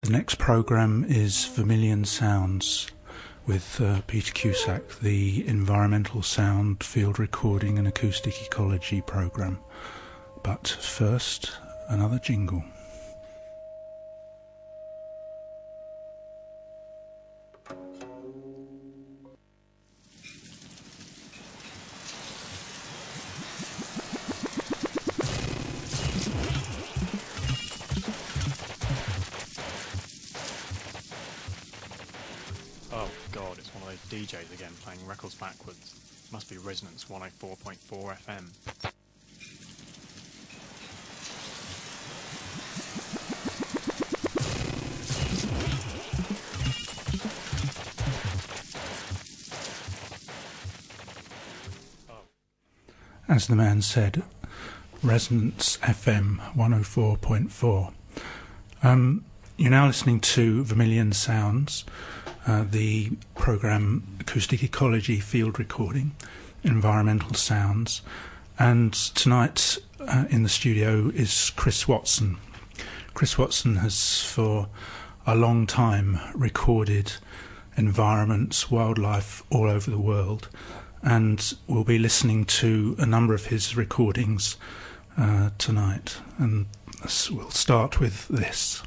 The next programme is Vermilion Sounds with Peter Cusack, the Environmental Sound Field Recording and Acoustic Ecology programme. But first, another jingle. DJs again playing records backwards. Must be Resonance 104.4 FM. As the man said, Resonance FM 104.4. You're now listening to Vermilion Sounds, the programme Acoustic Ecology Field Recording, Environmental Sounds, and tonight in the studio is Chris Watson. Chris Watson has for a long time recorded environments, wildlife all over the world, and we'll be listening to a number of his recordings tonight, and we'll start with this.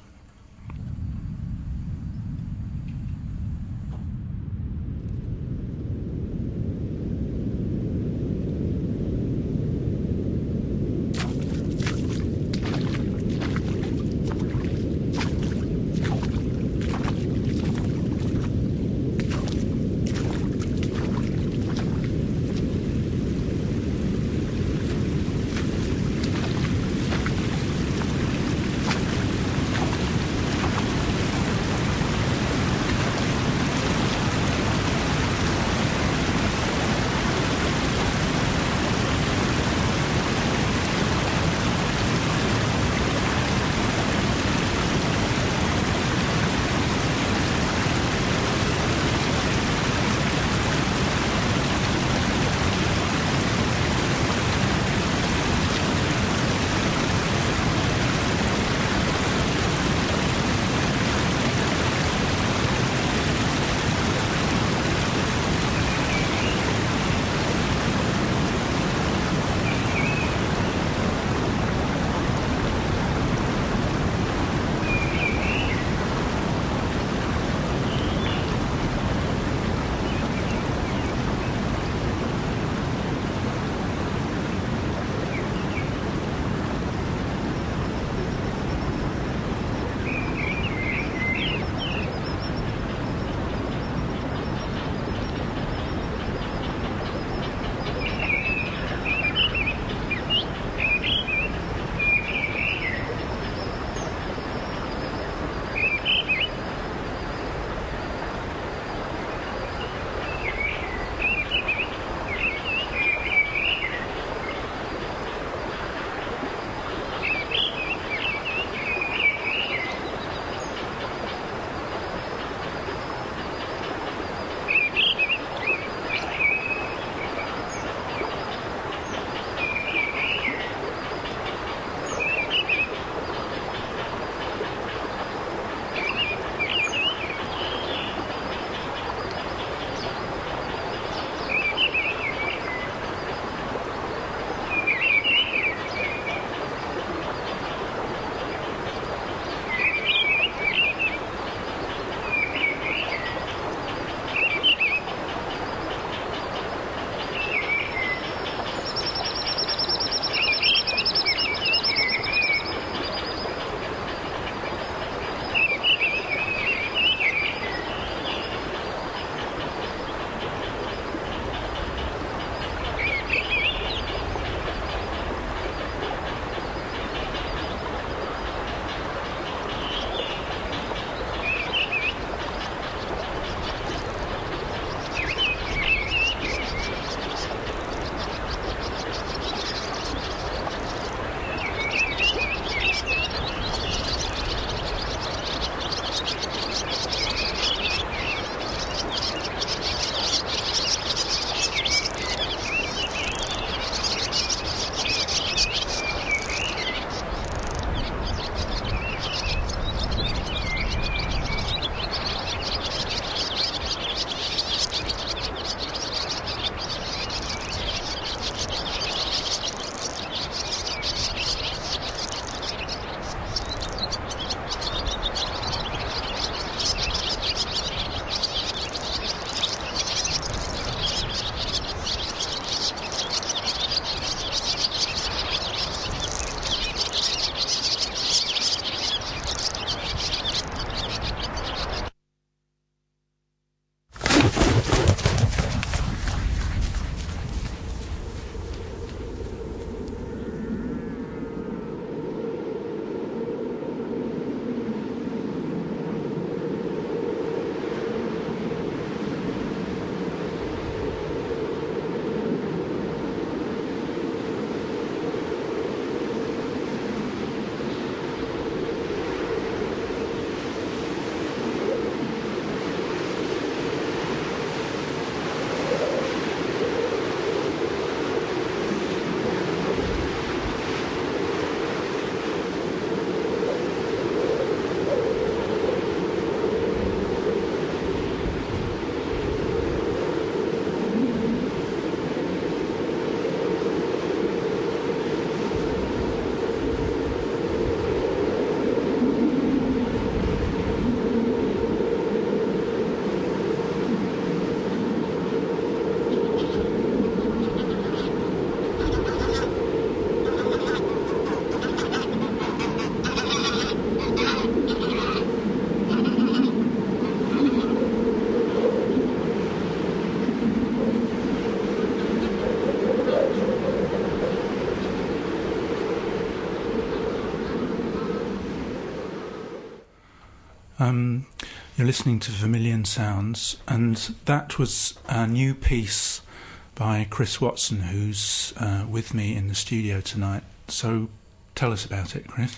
You're listening to Vermilion Sounds, and that was a new piece by Chris Watson, who's with me in the studio tonight. So tell us about it, Chris.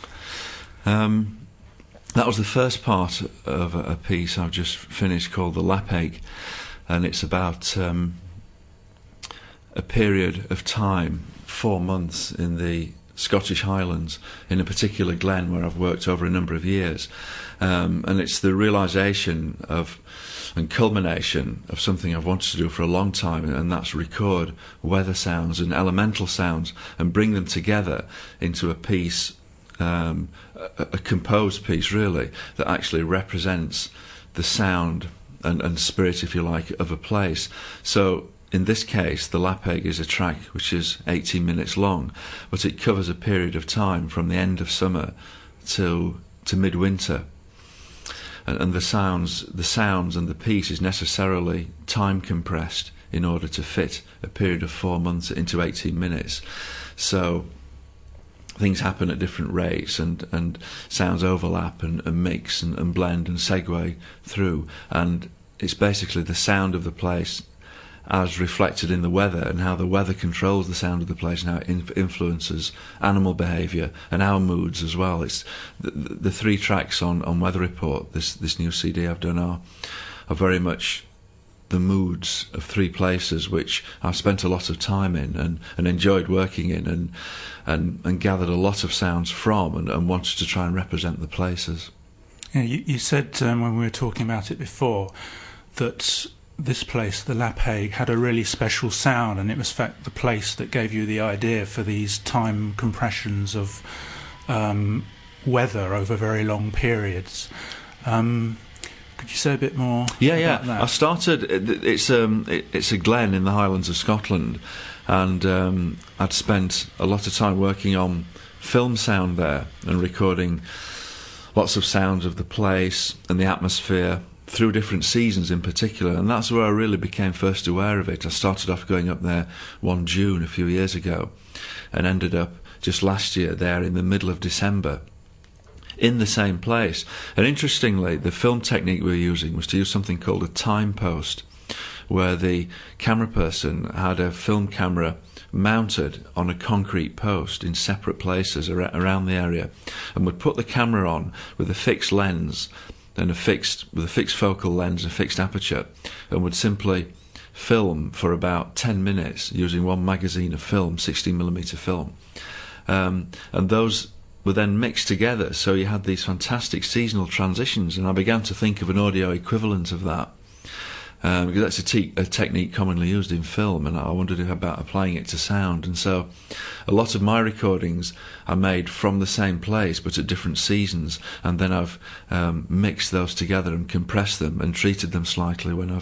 That was the first part of a piece I've just finished called The Lapeg, and it's about a period of time, 4 months in the Scottish Highlands, in a particular glen where I've worked over a number of years, and it's the realisation of and culmination of something I've wanted to do for a long time, and that's record weather sounds and elemental sounds and bring them together into a piece, a composed piece really, that actually represents the sound and spirit, if you like, of a place. So in this case, The Lapeg is a track which is 18 minutes long, but it covers a period of time from the end of summer to midwinter. And the sounds and the piece is necessarily time compressed in order to fit a period of 4 months into 18 minutes. So things happen at different rates, and sounds overlap and mix and blend and segue through, and it's basically the sound of the place as reflected in the weather, and how the weather controls the sound of the place, and how it influences animal behaviour and our moods as well. It's the 3 tracks on Weather Report, this new CD I've done, are very much the moods of 3 places which I've spent a lot of time in and enjoyed working in, and gathered a lot of sounds from, and wanted to try and represent the places. Yeah, you said when we were talking about it before that this place, the Lapeg, had a really special sound, and it was in fact the place that gave you the idea for these time compressions of weather over very long periods. Could you say a bit more about that? I started, it's a glen in the Highlands of Scotland, and I'd spent a lot of time working on film sound there and recording lots of sounds of the place and the atmosphere through different seasons in particular, and that's where I really became first aware of it. I started off going up there one June a few years ago, and ended up just last year there in the middle of December in the same place. And interestingly, the film technique we were using was to use something called a time post, where the camera person had a film camera mounted on a concrete post in separate places around the area, and would put the camera on with a fixed lens and with a fixed focal lens, a fixed aperture, and would simply film for about 10 minutes using one magazine of film, 16mm film, and those were then mixed together, so you had these fantastic seasonal transitions. And I began to think of an audio equivalent of that, because that's a technique commonly used in film, and I wondered about applying it to sound. And so a lot of my recordings are made from the same place but at different seasons, and then I've mixed those together and compressed them and treated them slightly when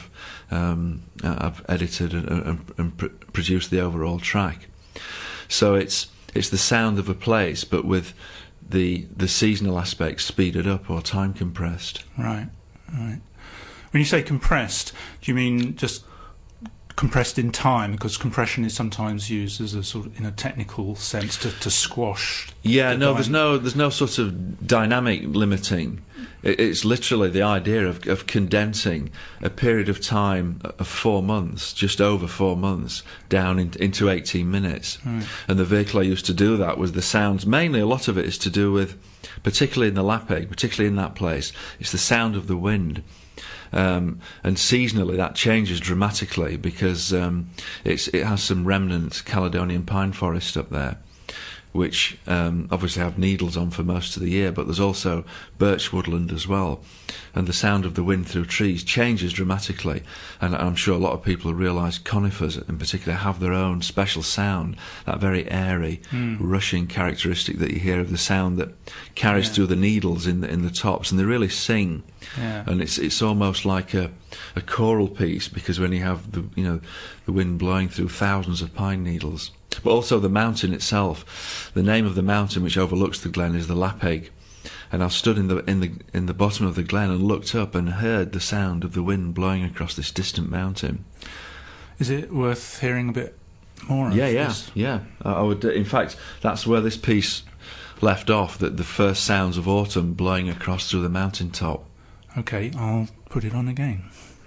I've edited and produced the overall track. So it's the sound of a place, but with the seasonal aspects speeded up or time compressed. Right. When you say compressed, do you mean just compressed in time? Because compression is sometimes used as a sort of, in a technical sense, to squash. Yeah, no, there's no sort of dynamic limiting. It's literally the idea of condensing a period of time of 4 months, just over 4 months, down into 18 minutes. Right. And the vehicle I used to do that was the sounds. Mainly, a lot of it is to do with, particularly in the Lapeg, particularly in that place, it's the sound of the wind. And seasonally that changes dramatically, because it has some remnant Caledonian pine forest up there, which obviously have needles on for most of the year, but there's also birch woodland as well, and the sound of the wind through trees changes dramatically. And I'm sure a lot of people realise conifers in particular have their own special sound, that very airy rushing characteristic that you hear of the sound that carries through the needles in the tops, and they really sing. And it's almost like a choral piece, because when you have the wind blowing through thousands of pine needles. But also the mountain itself, the name of the mountain which overlooks the glen is the Lapeg, and I stood in the bottom of the glen and looked up and heard the sound of the wind blowing across this distant mountain. Is it worth hearing a bit more of this? Yeah. I would. In fact, that's where this piece left off. That the first sounds of autumn blowing across through the mountaintop. Okay, I'll put it on again.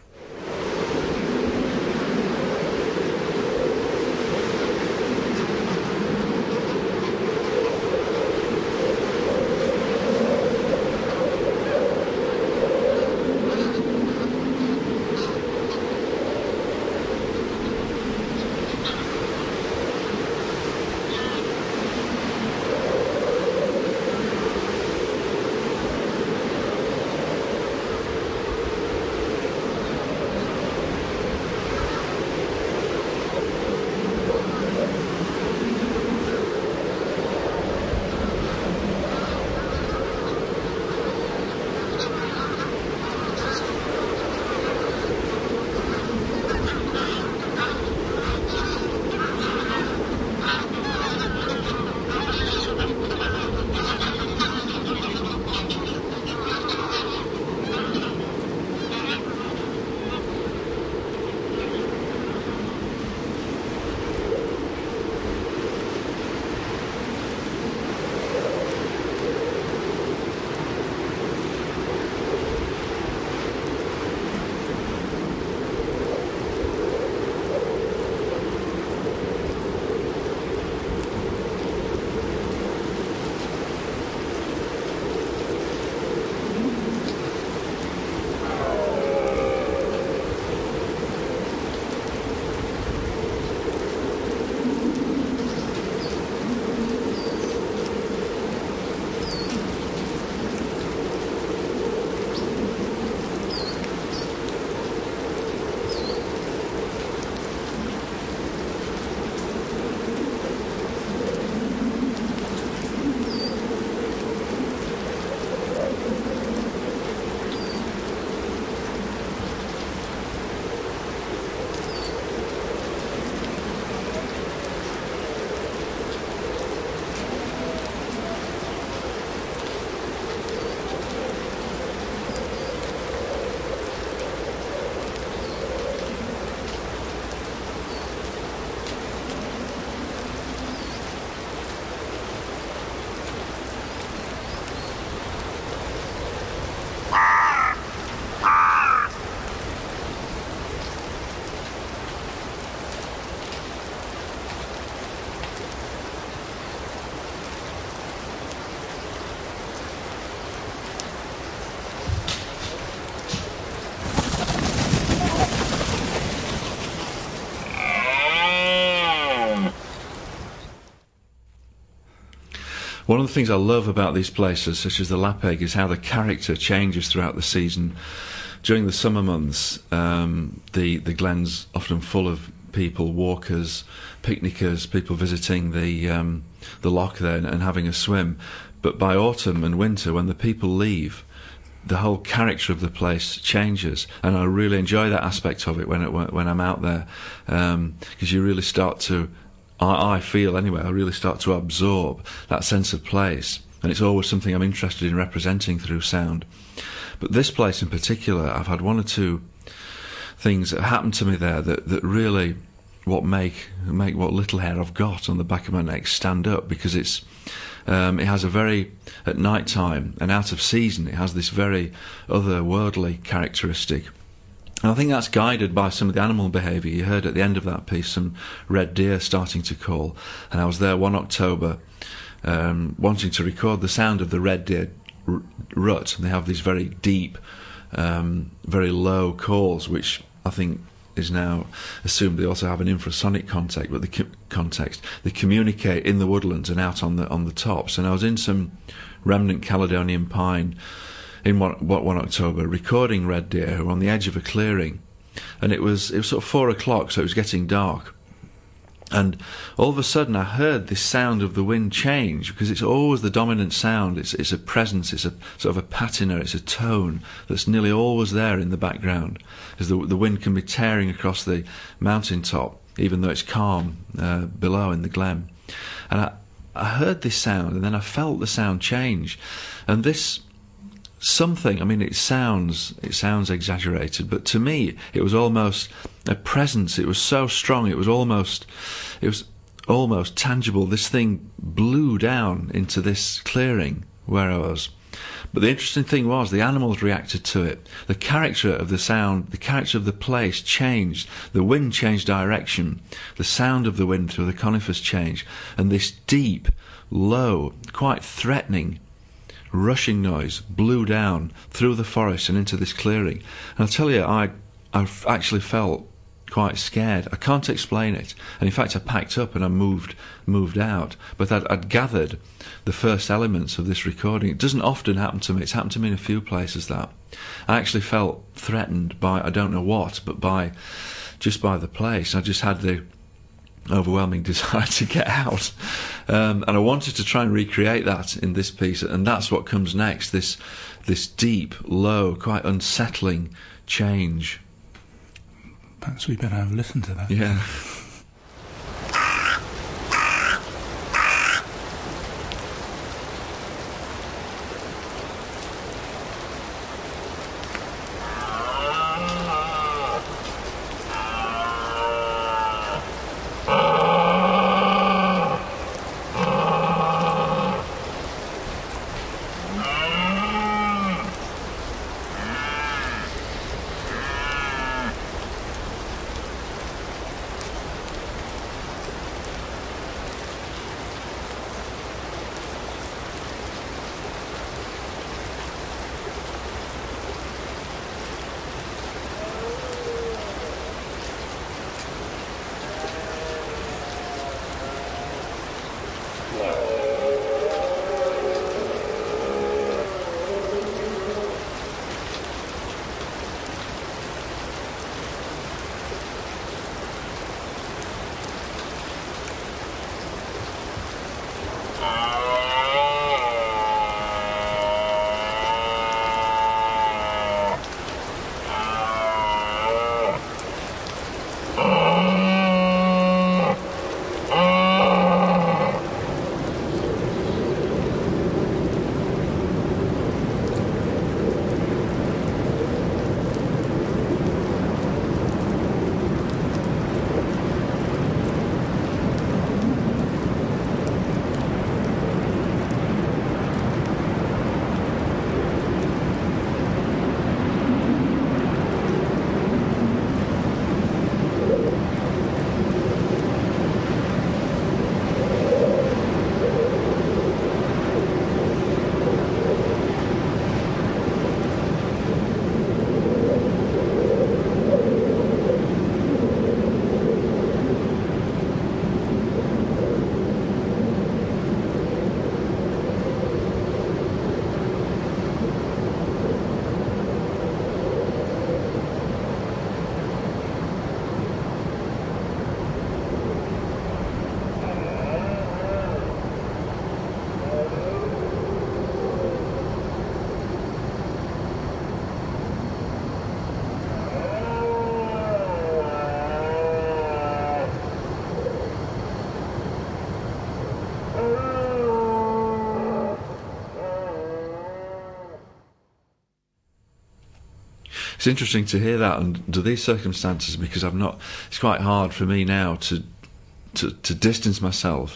One of the things I love about these places, such as the Lapeg, is how the character changes throughout the season. During the summer months, the glen's often full of people, walkers, picnickers, people visiting the loch there and having a swim. But by autumn and winter, when the people leave, the whole character of the place changes, and I really enjoy that aspect of it when I'm out there, because you really start to, I feel anyway, I really start to absorb that sense of place, and it's always something I'm interested in representing through sound. But this place in particular, I've had one or two things that happened to me there that really make what little hair I've got on the back of my neck stand up, because it has a very, at night time and out of season, it has this very otherworldly characteristic. And I think that's guided by some of the animal behaviour. You heard at the end of that piece some red deer starting to call, and I was there one October wanting to record the sound of the red deer rut, and they have these very deep, very low calls, which I think is now assumed they also have an infrasonic context, but they communicate in the woodlands and out on the tops. And I was in some remnant Caledonian pine in one October recording red deer who were on the edge of a clearing, and it was sort of 4 o'clock, so it was getting dark. And all of a sudden I heard this sound of the wind change, because it's always the dominant sound. It's a presence, it's a sort of a patina, it's a tone that's nearly always there in the background, as the wind can be tearing across the mountaintop, even though it's calm below in the glen. And I heard this sound, and then I felt the sound change. And this something, I mean, it sounds exaggerated, but to me it was almost a presence. It was so strong, it was almost tangible. This thing blew down into this clearing where I was, But the interesting thing was the animals reacted to it. The character of the sound, the character of the place changed. The wind changed direction. The sound of the wind through the conifers changed. And this deep, low, quite threatening, rushing noise blew down through the forest and into this clearing. And I'll tell you, I actually felt quite scared. I can't explain it. And in fact, I packed up and I moved out. But I'd gathered the first elements of this recording. It doesn't often happen to me. It's happened to me in a few places that I actually felt threatened by, I don't know what, but just by the place. I just had the overwhelming desire to get out. And I wanted to try and recreate that in this piece. And that's what comes next, this deep, low, quite unsettling change. Perhaps we better have a listen to that. Yeah. It's interesting to hear that under these circumstances, because it's quite hard for me now to distance myself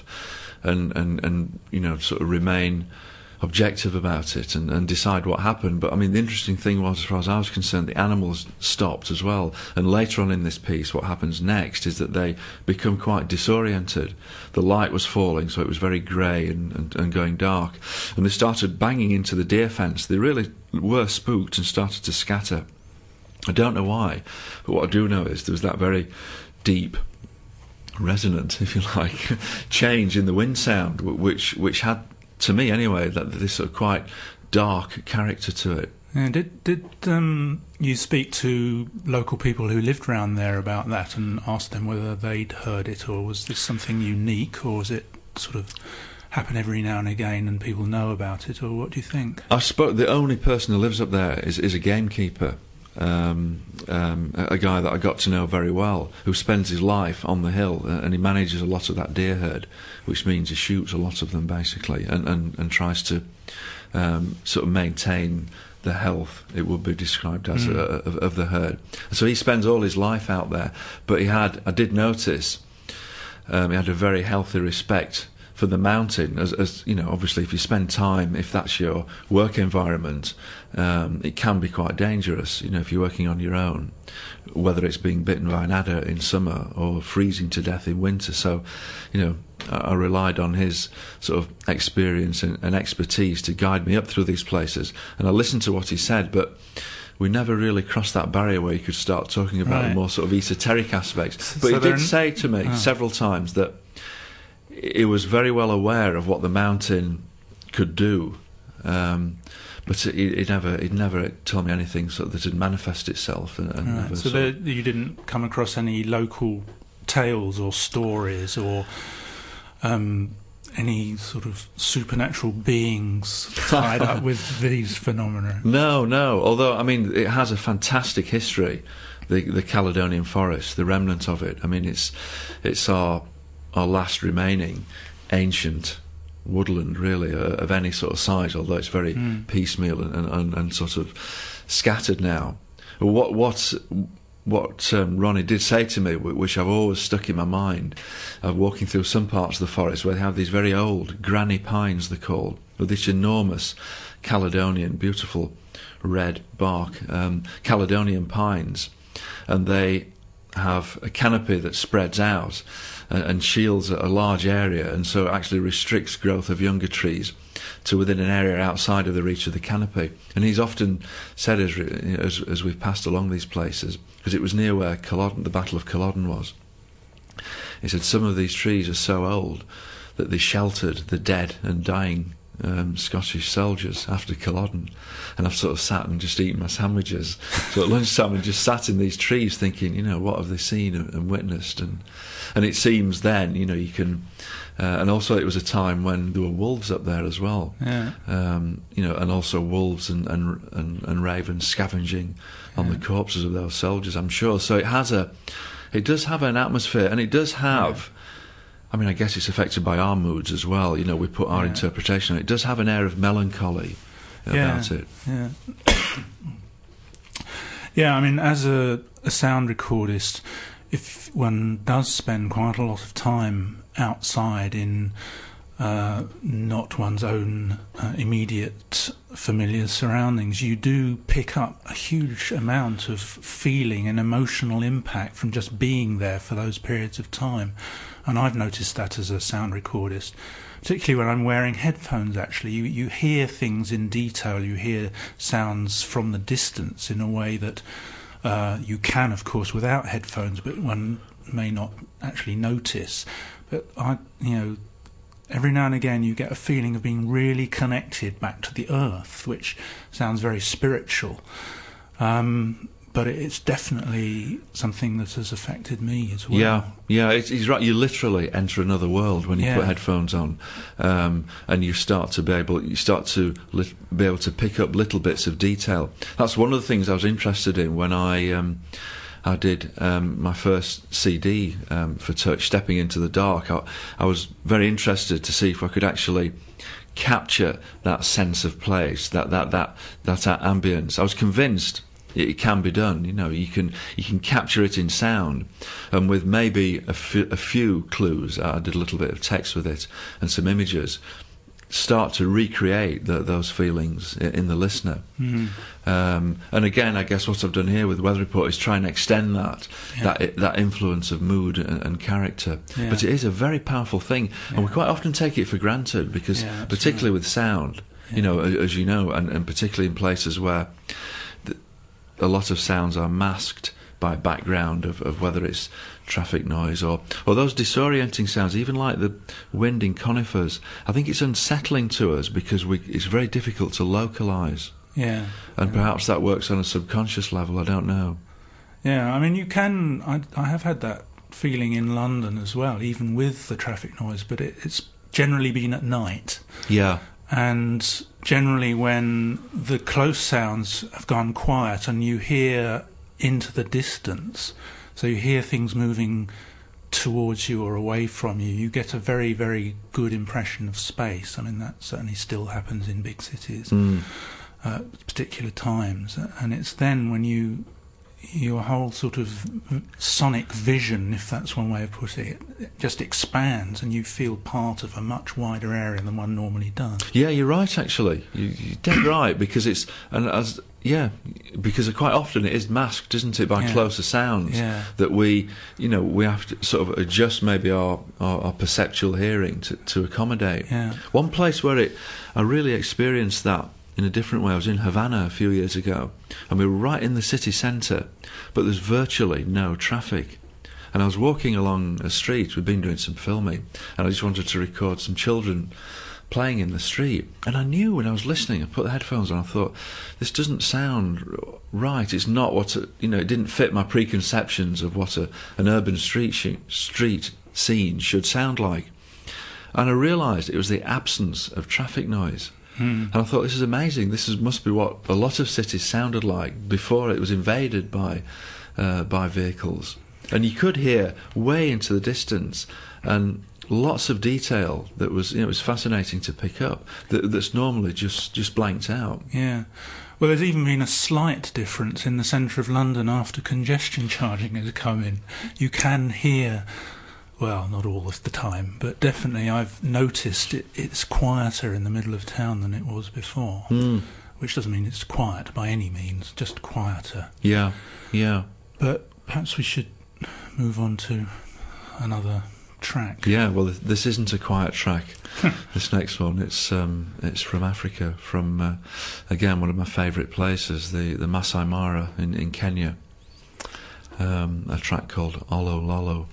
and sort of remain objective about it and decide what happened. But I mean, the interesting thing was, as far as I was concerned, the animals stopped as well. And later on in this piece, what happens next is that they become quite disoriented. The light was falling, so it was very grey and going dark. And they started banging into the deer fence. They really were spooked and started to scatter. I don't know why, but what I do know is there was that very deep, resonant, if you like, change in the wind sound, which had, to me anyway, that this sort of quite dark character to it. Yeah, did you speak to local people who lived around there about that and ask them whether they'd heard it, or was this something unique, or was it sort of happen every now and again and people know about it, or what do you think? I suppose the only person who lives up there is a gamekeeper. A guy that I got to know very well, who spends his life on the hill, and he manages a lot of that deer herd, which means he shoots a lot of them basically, and tries to sort of maintain the health, it would be described as, of the herd. So he spends all his life out there, but I did notice he had a very healthy respect for the mountain, as you know, obviously if you spend time, if that's your work environment, it can be quite dangerous, you know, if you're working on your own, whether it's being bitten by an adder in summer or freezing to death in winter. So, you know, I relied on his sort of experience and expertise to guide me up through these places, and I listened to what he said, but we never really crossed that barrier where you could start talking about the more sort of esoteric aspects. But he did say to me several times that he was very well aware of what the mountain could do, but he'd never told me anything sort of that had manifested itself. So you didn't come across any local tales or stories or any sort of supernatural beings tied up with these phenomena? No. Although, I mean, it has a fantastic history, the Caledonian Forest, the remnant of it. I mean, it's our last remaining ancient woodland, really, of any sort of size, although it's very piecemeal and sort of scattered now. What Ronnie did say to me, which I've always stuck in my mind, walking through some parts of the forest where they have these very old granny pines, they're called, with this enormous Caledonian, beautiful red bark, Caledonian pines, and they have a canopy that spreads out and shields a large area, and so it actually restricts growth of younger trees to within an area outside of the reach of the canopy. And he's often said, as we've passed along these places, because it was near where the Battle of Culloden was, he said some of these trees are so old that they sheltered the dead and dying Scottish soldiers after Culloden. And I've sort of sat and just eaten my sandwiches so at lunchtime and just sat in these trees thinking, you know, what have they seen and witnessed? And it seems then, you know, you can and also it was a time when there were wolves up there as well, you know, and also wolves and ravens scavenging on the corpses of those soldiers, I'm sure. So it does have an atmosphere, and it does have I mean, I guess it's affected by our moods as well. You know, we put our interpretation on it. It does have an air of melancholy about it. Yeah. Yeah, I mean, as a sound recordist, if one does spend quite a lot of time outside in not one's own immediate familiar surroundings, you do pick up a huge amount of feeling and emotional impact from just being there for those periods of time. And I've noticed that as a sound recordist, particularly when I'm wearing headphones. Actually, you hear things in detail, you hear sounds from the distance in a way that you can, of course, without headphones, but one may not actually notice. But every now and again you get a feeling of being really connected back to the earth, which sounds very spiritual. But it's definitely something that has affected me as well. Yeah, he's right. You literally enter another world when you put headphones on, and you start to be able to pick up little bits of detail. That's one of the things I was interested in when I did my first CD for Touch, Stepping into the Dark. I was very interested to see if I could actually capture that sense of place, that ambience. I was convinced it can be done. You know, you can capture it in sound, and with maybe a few clues. I did a little bit of text with it and some images. Start to recreate those feelings in the listener. And again, I guess what I've done here with Weather Report is try and extend that influence of mood and character. But it is a very powerful thing, and we quite often take it for granted because, particularly with sound, you know, as you know, and particularly in places where a lot of sounds are masked by background of whether it's traffic noise or those disorienting sounds, even like the wind in conifers. I think it's unsettling to us because it's very difficult to localise. And perhaps that works on a subconscious level, I don't know. Yeah, I mean, you can... I have had that feeling in London as well, even with the traffic noise, but it's generally been at night. Yeah. And generally when the close sounds have gone quiet and you hear into the distance, so you hear things moving towards you or away from you, you get a very, very good impression of space. I mean, that certainly still happens in big cities at particular times. And it's then when you your whole sort of sonic vision, if that's one way of putting it just expands, and you feel part of a much wider area than one normally does. Yeah, you're right. Actually, you're dead right, because because quite often it is masked, isn't it, by closer sounds that we have to sort of adjust maybe our perceptual hearing to accommodate. Yeah. One place where I really experienced that in a different way, I was in Havana a few years ago, and we were right in the city centre, but there's virtually no traffic. And I was walking along a street, we'd been doing some filming, and I just wanted to record some children playing in the street. And I knew when I was listening, I put the headphones on, I thought, this doesn't sound right. It's not what, it didn't fit my preconceptions of what an urban street scene should sound like. And I realised it was the absence of traffic noise. And I thought, this is amazing. Must be what a lot of cities sounded like before it was invaded by vehicles. And you could hear way into the distance, and lots of detail that was, it was fascinating to pick up. That's normally just blanked out. Yeah. Well, there's even been a slight difference in the centre of London after congestion charging has come in. You can hear. Well, not all of the time, but definitely I've noticed it's quieter in the middle of town than it was before. Which doesn't mean it's quiet by any means, just quieter. Yeah. But perhaps we should move on to another track. Yeah, well, this isn't a quiet track. This next one, it's from Africa, from, again, one of my favourite places, the Masai Mara in Kenya. A track called Olo Lolo.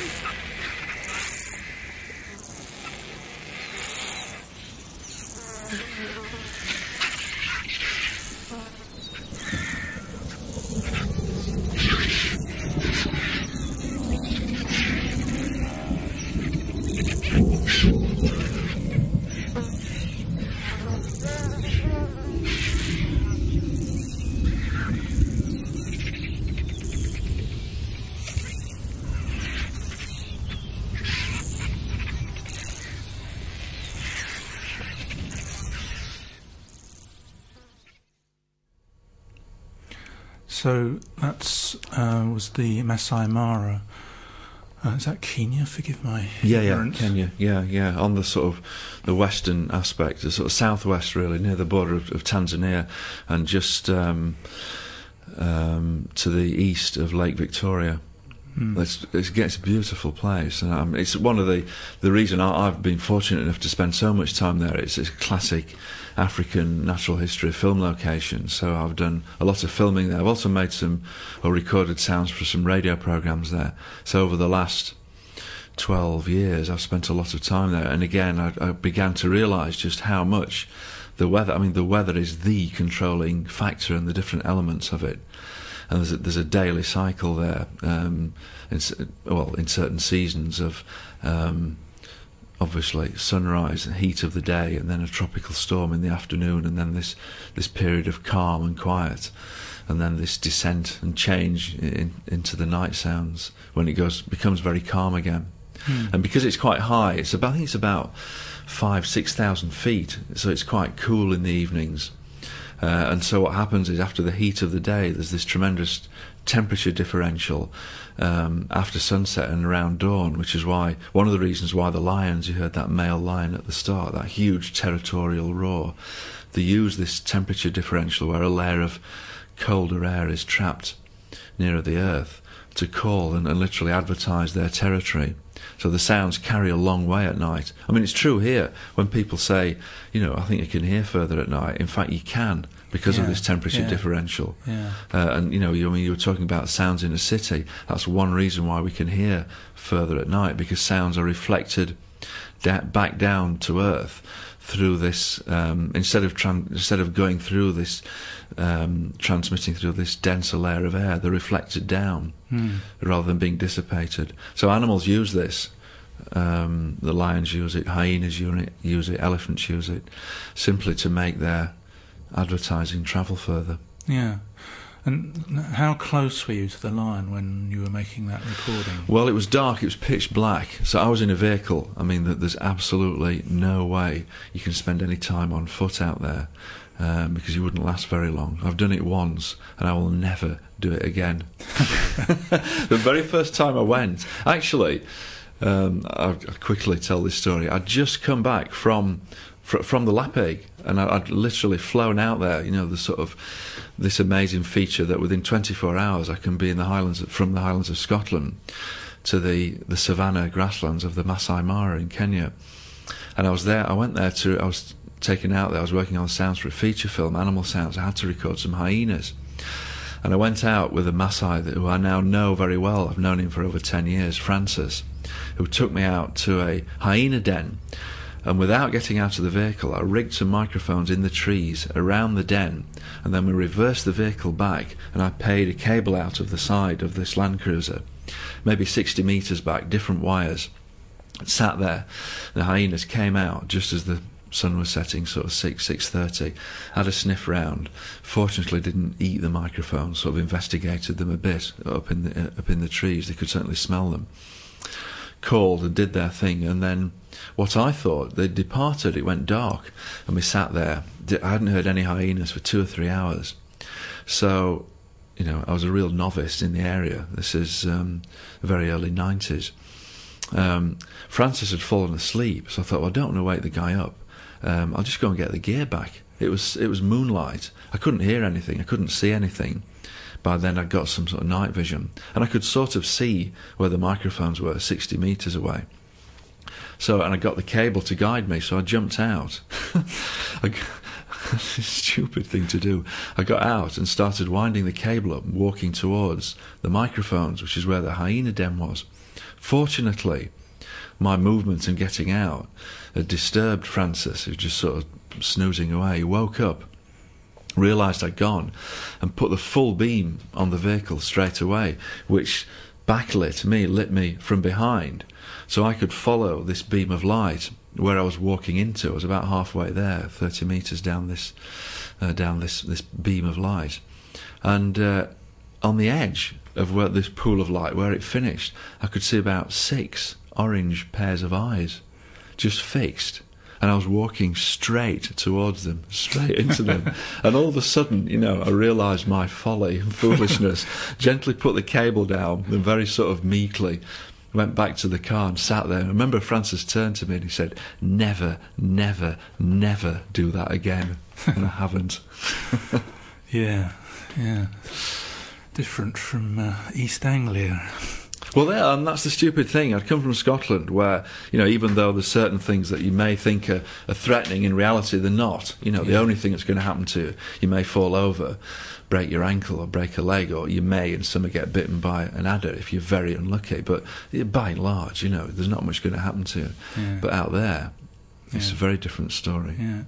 So that's was the Masai Mara. Is that Kenya? Forgive my ignorance. Kenya, yeah, on the sort of the western aspect, the sort of southwest, really, near the border of Tanzania, and just to the east of Lake Victoria. It's a beautiful place, and it's one of the reason I've been fortunate enough to spend so much time there. It's a classic African natural history film location, so I've done a lot of filming there. I've also made recorded sounds for some radio programs there. So over the last 12 years, I've spent a lot of time there, and again, I began to realise just how much the weather is the controlling factor and the different elements of it. And there's a daily cycle there, in certain seasons of obviously sunrise and heat of the day, and then a tropical storm in the afternoon, and then this period of calm and quiet, and then this descent and change into the night sounds when it becomes very calm again. And because it's quite high, I think it's about 5,000-6,000 feet, so it's quite cool in the evenings. And so what happens is, after the heat of the day, there's this tremendous temperature differential after sunset and around dawn, which is one of the reasons why the lions, you heard that male lion at the start, that huge territorial roar, they use this temperature differential where a layer of colder air is trapped nearer the earth to call and literally advertise their territory. So the sounds carry a long way at night. I mean, it's true here when people say, I think you can hear further at night. In fact, you can, because of this temperature differential. Yeah. And you were talking about sounds in a city. That's one reason why we can hear further at night, because sounds are reflected back down to earth through this, instead of going through this, transmitting through this denser layer of air, they're reflected down rather than being dissipated. So animals use this. The lions use it, hyenas use it, elephants use it, simply to make their advertising travel further. Yeah. And how close were you to the lion when you were making that recording? Well, it was dark, it was pitch black, so I was in a vehicle. I mean, there's absolutely no way you can spend any time on foot out there, because you wouldn't last very long. I've done it once, and I will never do it again. The very first time I went, actually, I'll quickly tell this story. I'd just come back from the Lapeg, and I'd literally flown out there, the sort of this amazing feature that within 24 hours I can be in from the Highlands of Scotland to the savannah grasslands of the Masai Mara in Kenya. And I was taken out there, I was working on sounds for a feature film, animal sounds. I had to record some hyenas. And I went out with a Masai who I now know very well. I've known him for over 10 years, Francis, who took me out to a hyena den. And without getting out of the vehicle, I rigged some microphones in the trees around the den, and then we reversed the vehicle back, and I paid a cable out of the side of this Land Cruiser, maybe 60 metres back, different wires. It sat there. The hyenas came out just as the sun was setting, sort of 6:30. Had a sniff round. Fortunately, didn't eat the microphones. Sort of investigated them a bit up in the trees. They could certainly smell them. Called and did their thing, and then what I thought, they departed. It went dark, and we sat there. I hadn't heard any hyenas for 2 or 3 hours. So, I was a real novice in the area. This is the very early 90s. Francis had fallen asleep, so I thought, well, I don't want to wake the guy up. I'll just go and get the gear back. It was moonlight. I couldn't hear anything. I couldn't see anything. By then I'd got some sort of night vision, and I could sort of see where the microphones were, 60 metres away. And I got the cable to guide me, so I jumped out. Stupid thing to do. I got out and started winding the cable up and walking towards the microphones, which is where the hyena den was. Fortunately, my movement and getting out had disturbed Francis, who was just sort of snoozing away. He woke up, realised I'd gone, and put the full beam on the vehicle straight away, which lit me from behind, so I could follow this beam of light where I was walking into. I was about halfway there, 30 metres down this beam of light, and on the edge of where this pool of light, where it finished, I could see about 6 orange pairs of eyes, just fixed. And I was walking straight towards them, straight into them. And all of a sudden, I realised my folly and foolishness, gently put the cable down, and very sort of meekly went back to the car and sat there. I remember Francis turned to me and he said, "Never, never, never do that again." And I haven't. Yeah. Different from East Anglia. Well, and that's the stupid thing. I'd come from Scotland, where even though there's certain things that you may think are threatening, in reality they're not. The only thing that's going to happen to you may fall over, break your ankle, or break a leg, or you may, in summer, get bitten by an adder if you're very unlucky. But by and large, there's not much going to happen to you. Yeah. But out there, it's a very different story. Yeah.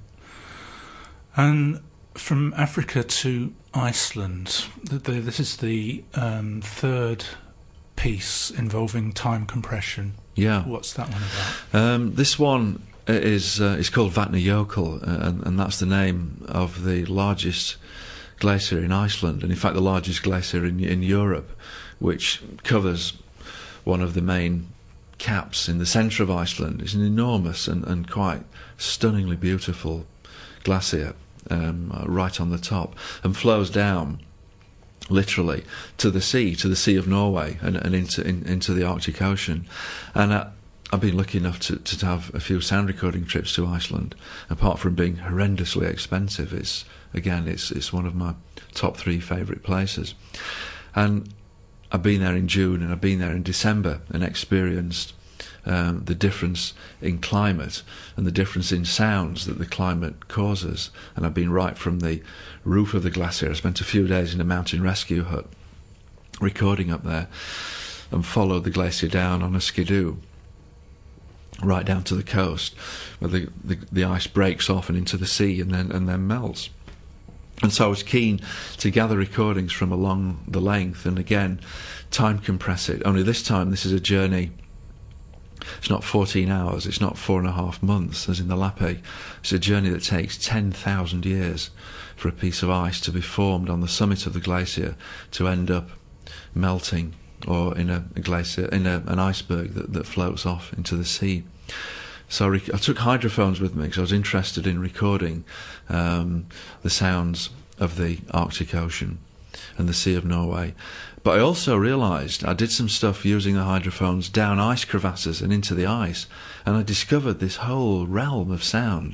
And from Africa to Iceland, this is the third piece involving time compression. Yeah. What's that one about? This one is called Vatnajökull, and that's the name of the largest glacier in Iceland, and in fact the largest glacier in Europe, which covers one of the main caps in the centre of Iceland. It's an enormous and quite stunningly beautiful glacier right on the top, and flows down literally to the Sea of Norway, and into the Arctic Ocean. And I've been lucky enough to have a few sound recording trips to Iceland. Apart from being horrendously expensive, it's one of my top 3 favourite places. And I've been there in June and I've been there in December and experienced the difference in climate and the difference in sounds that the climate causes. And I've been right from the roof of the glacier. I spent a few days in a mountain rescue hut recording up there, and followed the glacier down on a skidoo right down to the coast, where the ice breaks off and into the sea and then melts. And so I was keen to gather recordings from along the length, and again time compress it. Only this time this is a journey. It's not 14 hours, it's not 4.5 months as in the Lapé. It's a journey that takes 10,000 years for a piece of ice to be formed on the summit of the glacier to end up melting, or in a glacier, in an iceberg that floats off into the sea. So I took hydrophones with me because I was interested in recording the sounds of the Arctic Ocean and the Sea of Norway. But I also realised I did some stuff using the hydrophones down ice crevasses and into the ice, and I discovered this whole realm of sound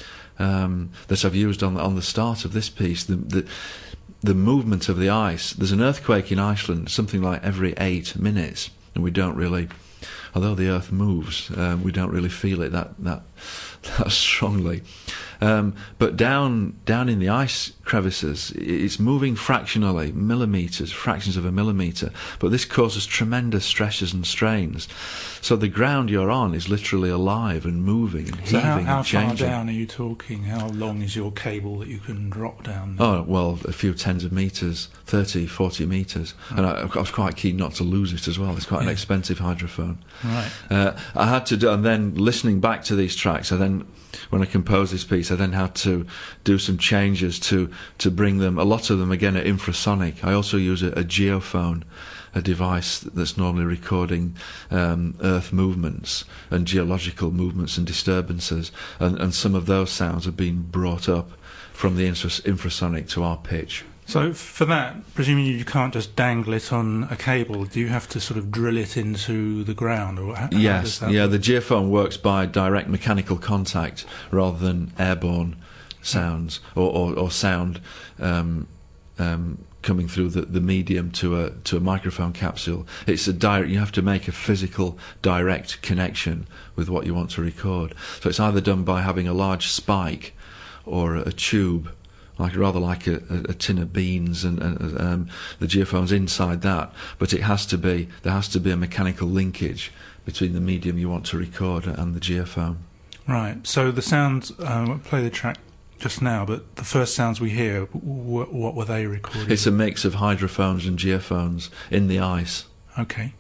that I've used on the start of this piece. The movement of the ice. There's an earthquake in Iceland something like every 8 minutes, and we don't really, although the earth moves, we don't really feel it that strongly. But down in the ice crevices, it's moving fractionally, fractions of a millimetre, but this causes tremendous stresses and strains. So the ground you're on is literally alive and moving and heaving and changing. How far down are you talking? How long is your cable that you can drop down there? Oh, well, a few tens of metres, 30, 40 metres. Oh. And I was quite keen not to lose it as well. It's quite an expensive hydrophone. Right. I had to do, and then listening back to these tracks, when I composed this piece, I then had to do some changes to bring them. A lot of them, again, are infrasonic. I also use a geophone, a device that's normally recording Earth movements and geological movements and disturbances. And some of those sounds have been brought up from the infrasonic to our pitch. So for that, presumably you can't just dangle it on a cable. Do you have to sort of drill it into the ground? Or how yes, does that yeah. work? The geophone works by direct mechanical contact rather than airborne sounds or sound coming through the medium to a microphone capsule. It's a direct. You have to make a physical direct connection with what you want to record. So it's either done by having a large spike or a tube rather like a tin of beans, and the geophone's inside that. But there has to be a mechanical linkage between the medium you want to record and the geophone. Right. So the sounds, we'll play the track just now, but the first sounds we hear, what were they recording? It's a mix of hydrophones and geophones in the ice. Okay.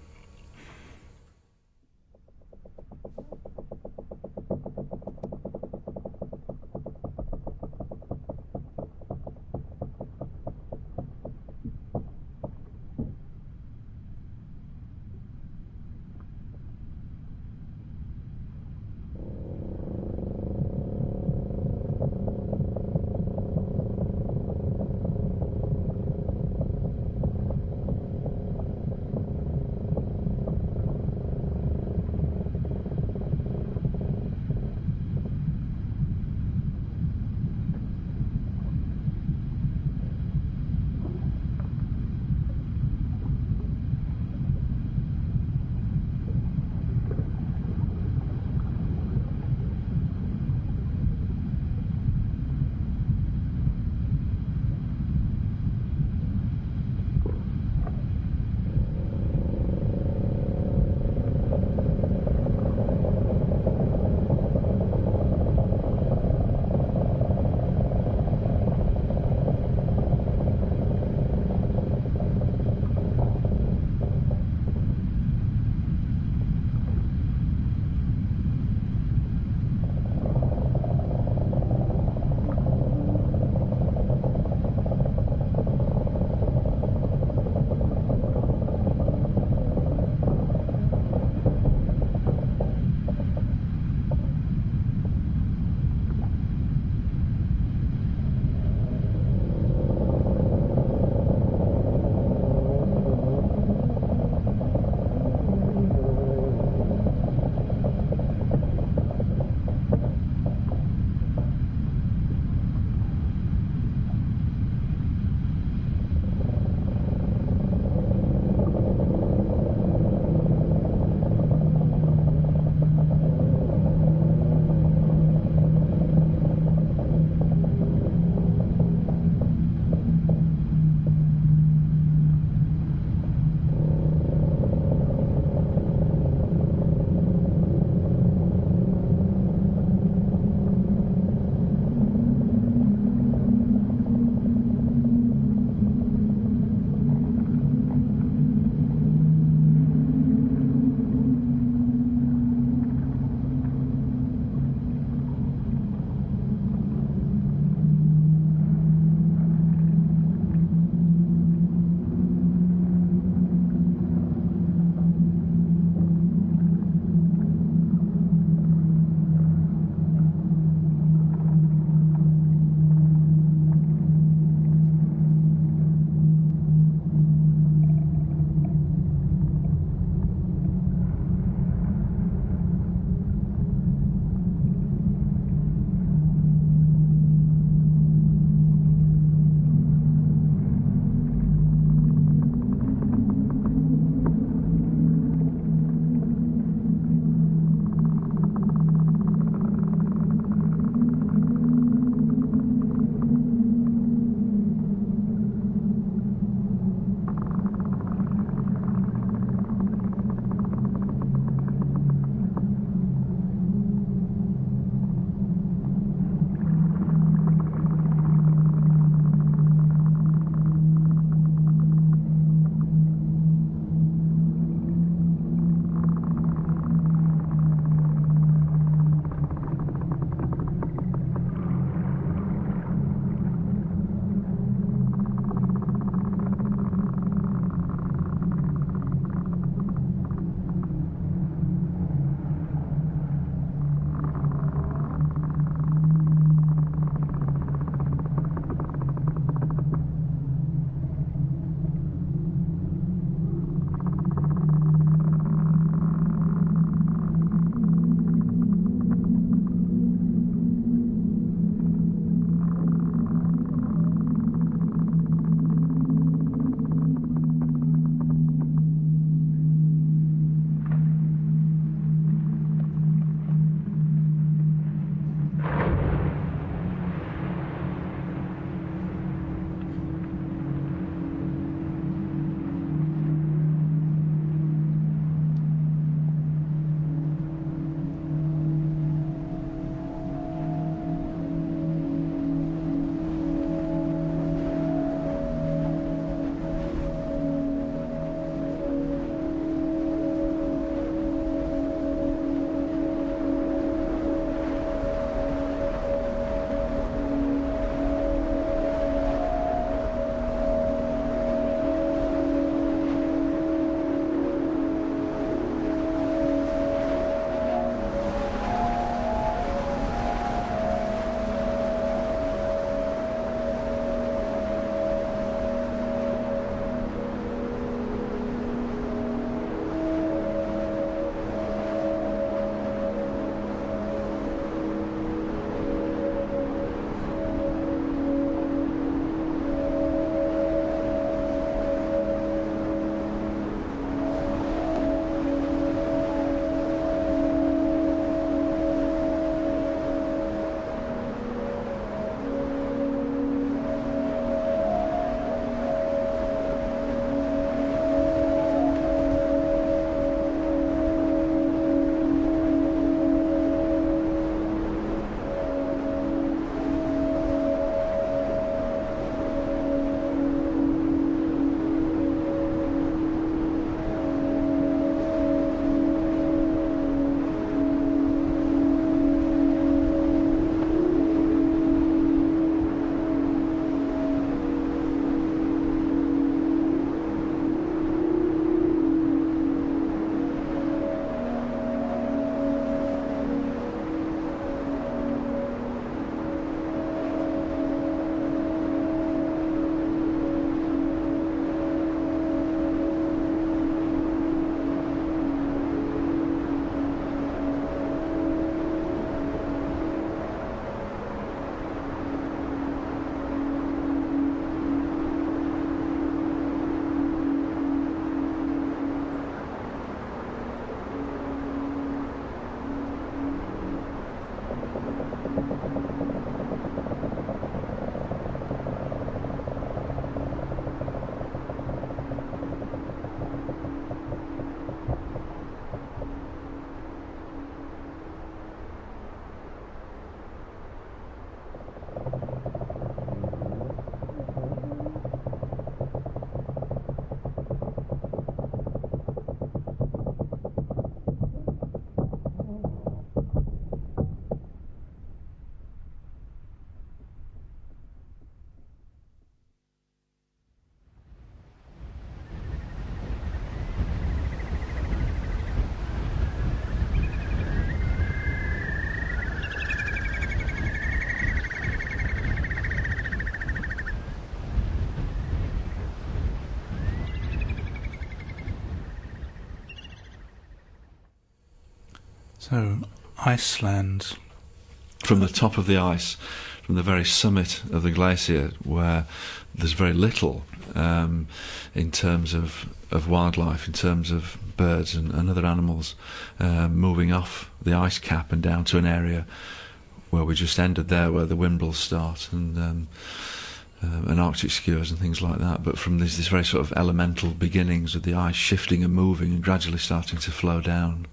So, Iceland. From the top of the ice, from the very summit of the glacier, where there's very little in terms of wildlife, in terms of birds and other animals, moving off the ice cap and down to an area where we just ended there, where the wimbles start and Arctic skewers and things like that. But from this very sort of elemental beginnings of the ice shifting and moving and gradually starting to flow down.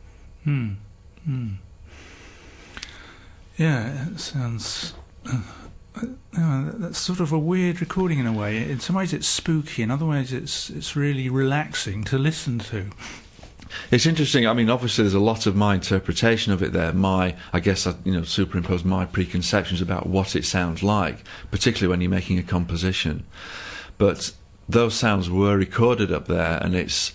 Yeah, it sounds... that's sort of a weird recording in a way. In some ways it's spooky, in other ways it's really relaxing to listen to. It's interesting. I mean, obviously there's a lot of my interpretation of it there. I guess I superimpose my preconceptions about what it sounds like, particularly when you're making a composition. But those sounds were recorded up there, and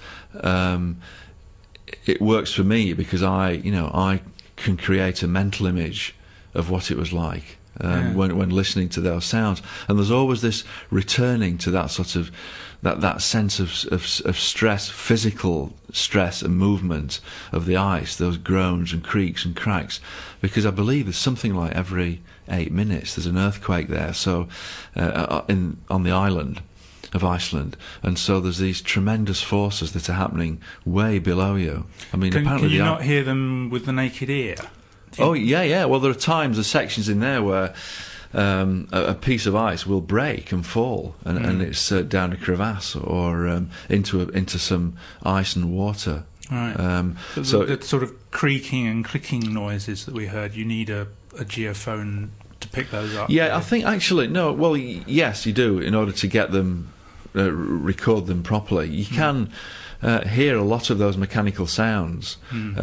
it works for me because I can create a mental image of what it was like when listening to those sounds. And there's always this returning to that sort of that sense of stress, physical stress and movement of the ice, those groans and creaks and cracks, because I believe there's something like every 8 minutes there's an earthquake there, so on the island of Iceland, and so there's these tremendous forces that are happening way below you. I mean, can you not hear them with the naked ear? Yeah. Well, there are times, there's sections in there where a piece of ice will break and fall, and it's down a crevasse or into some ice and water. Right. So the sort of creaking and clicking noises that we heard, you need a geophone to pick those up. Yeah, I think actually no. Well, yes, you do, in order to get them record them properly. You can hear a lot of those mechanical sounds,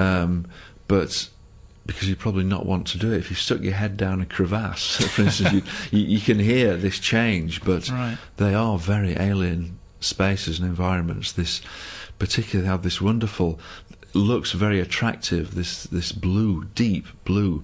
but because you probably not want to do it. If you stuck your head down a crevasse, for instance, you can hear this change, but they are very alien spaces and environments. This particularly have this wonderful, looks very attractive, this blue, deep blue,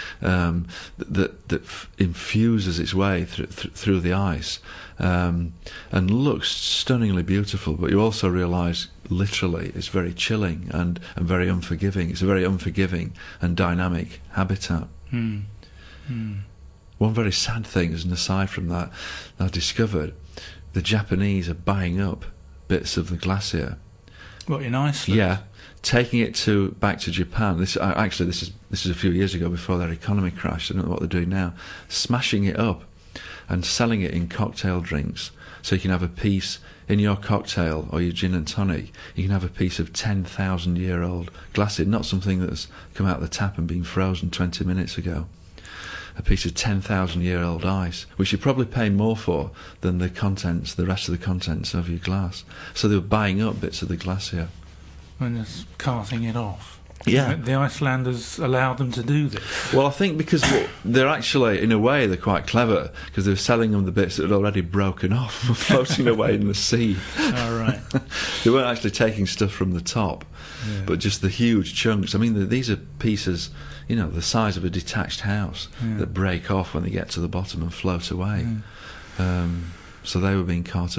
that infuses its way through the ice, and looks stunningly beautiful. But you also realise, literally, it's very chilling and very unforgiving. It's a very unforgiving and dynamic habitat. One very sad thing, as an aside from that, I discovered the Japanese are buying up bits of the glacier. What, in Iceland? Yeah, taking it back to Japan. This is a few years ago, before their economy crashed. I don't know what they're doing now. Smashing it up and selling it in cocktail drinks, so you can have a piece in your cocktail or your gin and tonic. You can have a piece of 10,000-year-old glacier, not something that's come out of the tap and been frozen 20 minutes ago. A piece of 10,000-year-old ice, which you probably pay more for than the rest of the contents of your glass. So they were buying up bits of the glacier and just carting it off. Yeah, the Icelanders allowed them to do this. Well, I think because they're actually, in a way, they're quite clever, because they were selling them the bits that had already broken off, floating away in the sea. Oh, right. They weren't actually taking stuff from the top, but just the huge chunks. I mean, these are pieces, the size of a detached house that break off when they get to the bottom and float away. So they were being carted.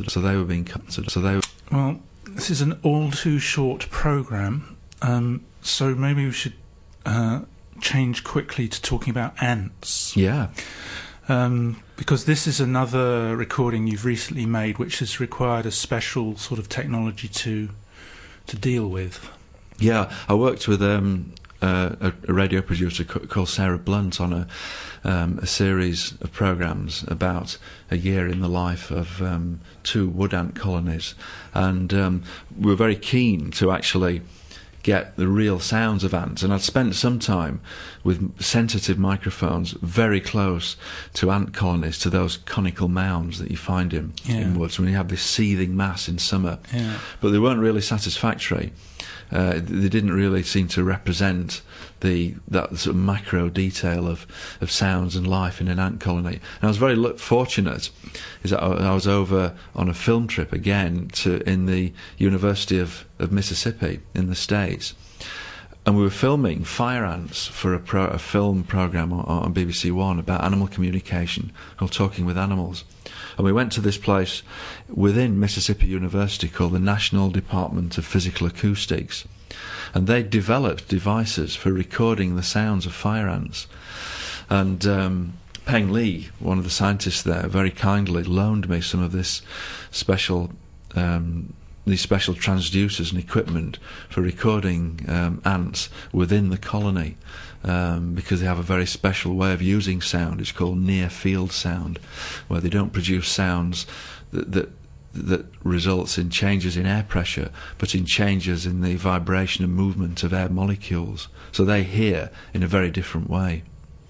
Well, this is an all too short programme. So maybe we should change quickly to talking about ants. Yeah. Because this is another recording you've recently made, which has required a special sort of technology to deal with. Yeah, I worked with a radio producer called Sarah Blunt on a series of programmes about a year in the life of 2 wood ant colonies, and we were very keen to actually get the real sounds of ants, and I'd spent some time with sensitive microphones very close to ant colonies, to those conical mounds that you find in woods when you have this seething mass in summer. But they weren't really satisfactory. They didn't really seem to represent that sort of macro detail of sounds and life in an ant colony. And I was very fortunate is that I was over on a film trip again in the University of Mississippi in the States, and we were filming fire ants for a film programme on BBC One about animal communication, called Talking with Animals. And we went to this place within Mississippi University called the National Department of Physical Acoustics. and they developed devices for recording the sounds of fire ants. And Peng Li, one of the scientists there, very kindly loaned me some of this special these special transducers and equipment for recording ants within the colony, because they have a very special way of using sound. It's called near field sound, where they don't produce sounds that results in changes in air pressure, but in changes in the vibration and movement of air molecules. So they hear in a very different way.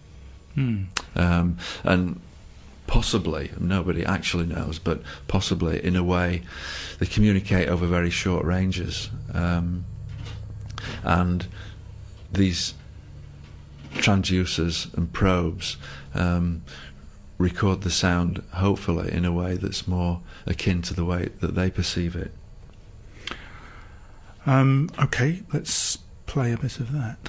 And possibly, nobody actually knows, but possibly in a way they communicate over very short ranges. And these transducers and probes record the sound, hopefully, in a way that's more akin to the way that they perceive it. Okay, let's play a bit of that.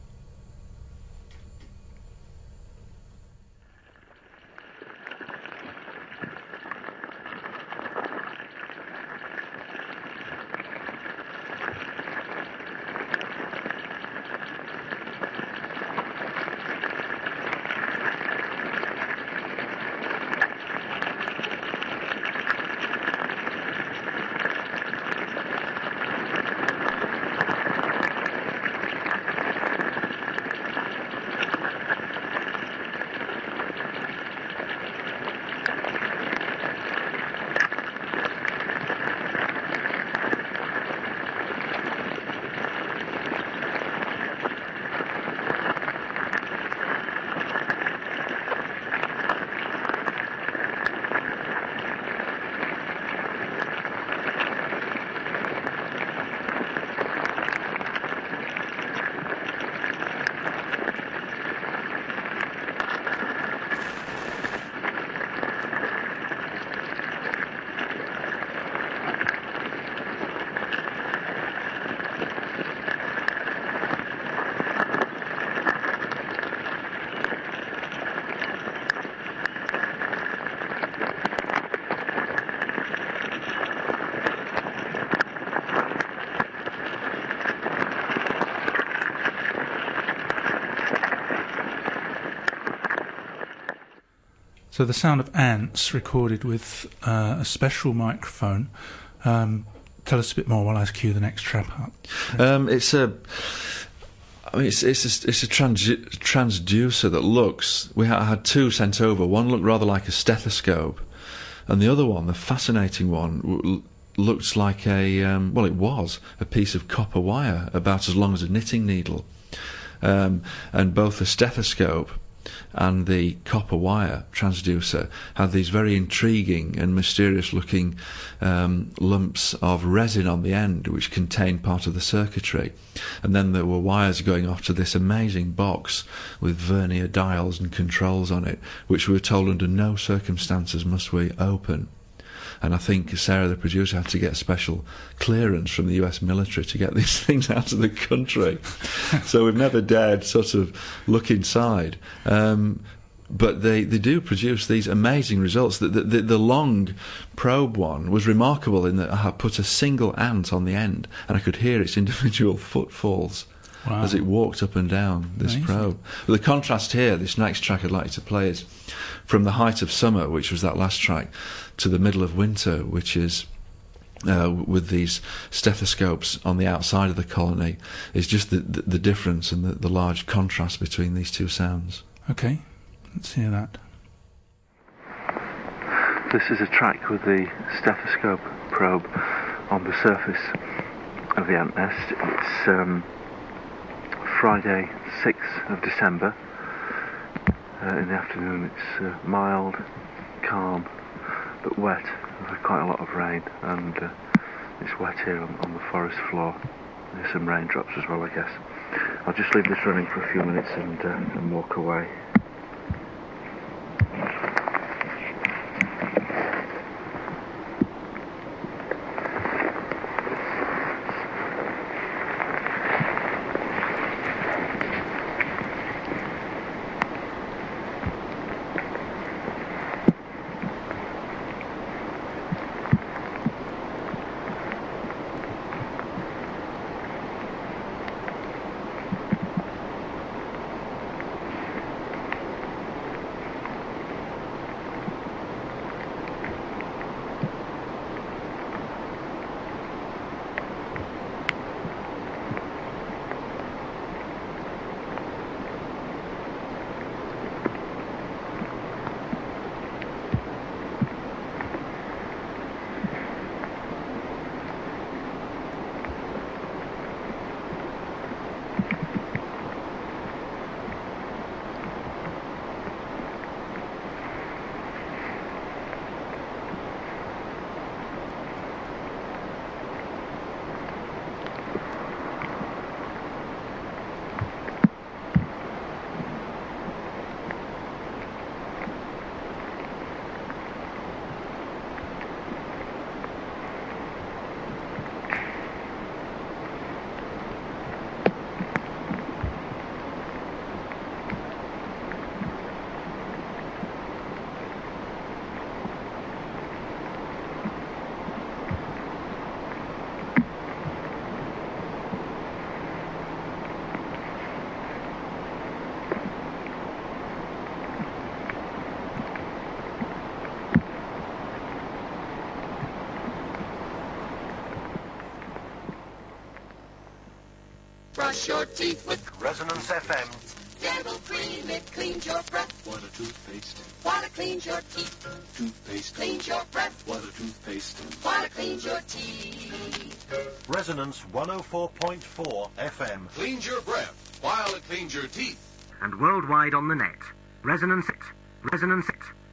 So the sound of ants recorded with a special microphone. Tell us a bit more while I cue the next track up. It's a transducer that looks. We had two sent over. One looked rather like a stethoscope, and the other one, the fascinating one, looked like it was a piece of copper wire about as long as a knitting needle, and both the stethoscope and the copper wire transducer had these very intriguing and mysterious looking lumps of resin on the end, which contained part of the circuitry. And then there were wires going off to this amazing box with vernier dials and controls on it, which we were told under no circumstances must we open. And I think Sarah, the producer, had to get special clearance from the US military to get these things out of the country. So we've never dared sort of look inside. But they do produce these amazing results. The long probe one was remarkable in that I had put a single ant on the end, and I could hear its individual footfalls. Wow. As it walked up and down this Amazing. Probe. But the contrast here, this next track I'd like you to play, is from the height of summer, which was that last track, to the middle of winter, which is with these stethoscopes on the outside of the colony, is just the difference and the large contrast between these two sounds. Okay, let's hear that. This is a track with the stethoscope probe on the surface of the ant nest. It's Friday, 6th of December. In the afternoon it's mild, calm, but wet. We've had quite a lot of rain, and it's wet here on the forest floor. There's some raindrops as well, I guess. I'll just leave this running for a few minutes and walk away. brush your teeth with Resonance FM. Dental Cream. It cleans your breath. What a toothpaste. While it cleans your teeth. Toothpaste. Cleans your breath. What a toothpaste. While it cleans your teeth. Resonance 104.4 FM. Cleans your breath while it cleans your teeth. And worldwide on the net. Resonance 6. Resonance 6.